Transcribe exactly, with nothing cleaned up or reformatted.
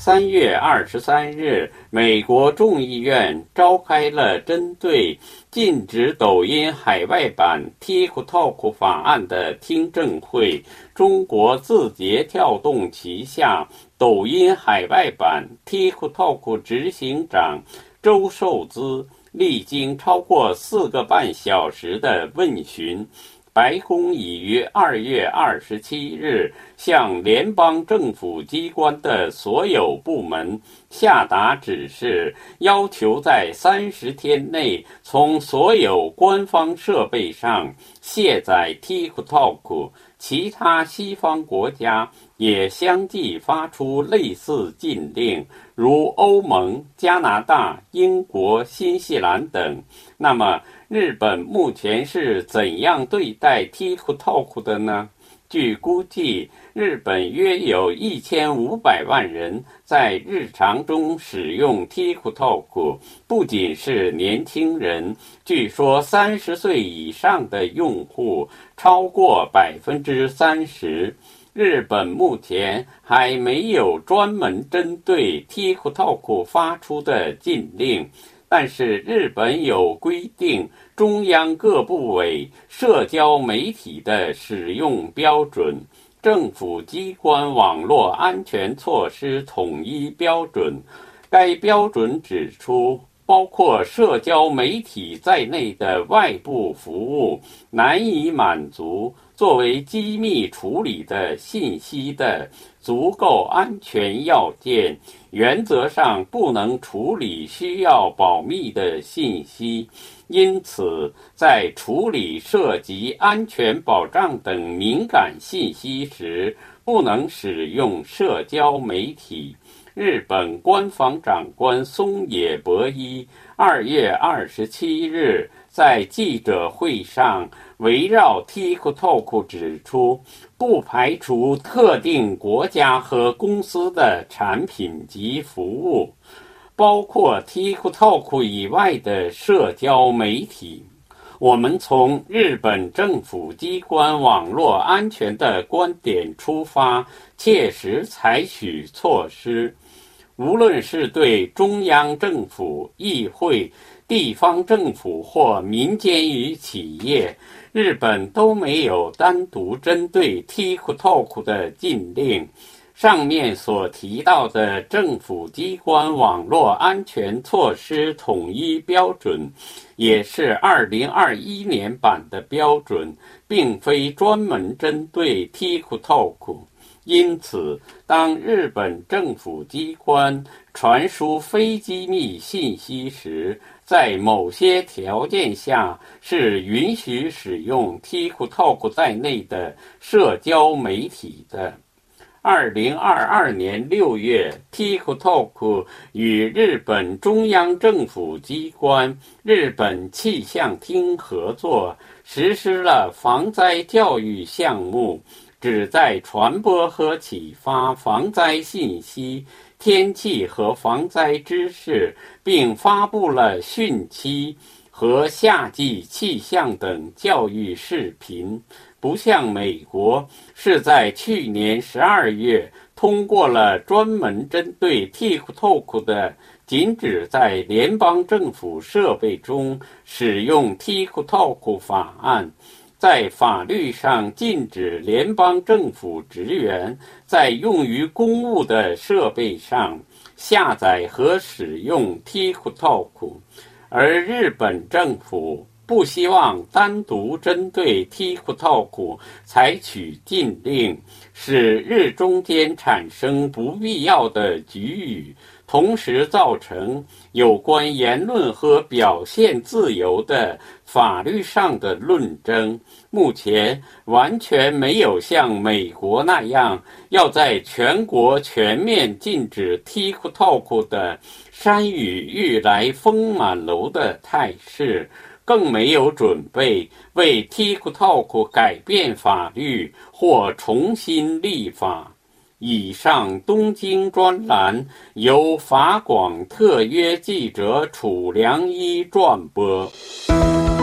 三月二十三日，美国众议院召开了针对禁止抖音海外版 TikTok 法案的听证会。中国字节跳动旗下抖音海外版 TikTok 执行长周受资历经超过四个半小时的问询，白宫已于二月二十七日向联邦政府机关的所有部门下达指示，要求在三十天内从所有官方设备上卸载 TikTok。其他西方国家也相继发出类似禁令，如欧盟、加拿大、英国、新西兰等。那么日本目前是怎样对待 TikTok 的呢？据估计，日本约有一千五百万人在日常中使用 TikTok， 不仅是年轻人，据说三十岁以上的用户超过百分之三十。日本目前还没有专门针对 TikTok 发出的禁令，但是日本有规定中央各部委社交媒体的使用标准、政府机关网络安全措施统一标准。该标准指出，包括社交媒体在内的外部服务难以满足作为机密处理的信息的足够安全要件，原则上不能处理需要保密的信息。因此，在处理涉及安全保障等敏感信息时，不能使用社交媒体。日本官房长官松野博一二月二十七日在记者会上围绕 TikTok 指出，不排除特定国家和公司的产品及服务，包括 TikTok 以外的社交媒体。我们从日本政府机关网络安全的观点出发，切实采取措施。无论是对中央政府、议会、地方政府或民间与企业，日本都没有单独针对 TikTok 的禁令。上面所提到的政府机关网络安全措施统一标准，也是二零二一年版的标准，并非专门针对 TikTok。因此，当日本政府机关传输非机密信息时，在某些条件下是允许使用 TikTok 在内的社交媒体的。二零二二年六月 ，TikTok 与日本中央政府机关、日本气象厅合作，实施了防灾教育项目，旨在传播和启发防灾信息、天气和防灾知识，并发布了汛期和夏季气象等教育视频。不像美国，是在去年十二月通过了专门针对 TikTok 的禁止在联邦政府设备中使用 TikTok 法案，在法律上禁止联邦政府职员在用于公务的设备上下载和使用 TikTok， 而日本政府不希望单独针对 TikTok 采取禁令，使日中间产生不必要的局域，同时造成有关言论和表现自由的法律上的论争。目前完全没有像美国那样要在全国全面禁止 TikTok 的山雨欲来风满楼的态势，更没有准备为 TikTok 改变法律或重新立法。以上东京专栏由法广特约记者楚良一转播。